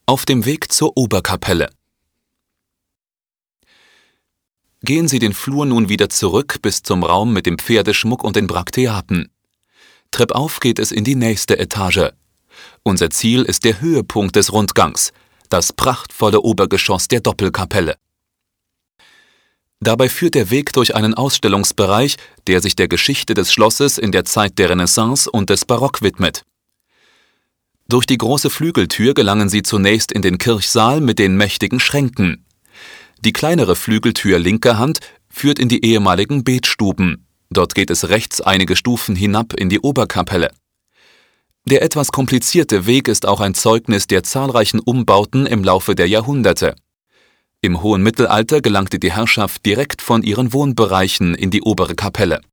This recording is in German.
Auf dem Weg zur Oberkapelle. Gehen Sie den Flur nun wieder zurück bis zum Raum mit dem Pferdeschmuck und den Brakteaten. Treppauf geht es in die nächste Etage. Unser Ziel ist der Höhepunkt des Rundgangs, das prachtvolle Obergeschoss der Doppelkapelle. Dabei führt der Weg durch einen Ausstellungsbereich, der sich der Geschichte des Schlosses in der Zeit der Renaissance und des Barock widmet. Durch die große Flügeltür gelangen Sie zunächst in den Kirchsaal mit den mächtigen Schränken. Die kleinere Flügeltür linker Hand führt in die ehemaligen Betstuben. Dort geht es rechts einige Stufen hinab in die Oberkapelle. Der etwas komplizierte Weg ist auch ein Zeugnis der zahlreichen Umbauten im Laufe der Jahrhunderte. Im hohen Mittelalter gelangte die Herrschaft direkt von ihren Wohnbereichen in die obere Kapelle.